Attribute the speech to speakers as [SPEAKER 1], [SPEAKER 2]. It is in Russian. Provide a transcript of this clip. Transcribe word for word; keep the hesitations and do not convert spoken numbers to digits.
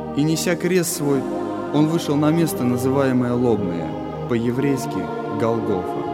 [SPEAKER 1] И, неся крест свой, он вышел на место, называемое Лобное, по-еврейски Голгофа.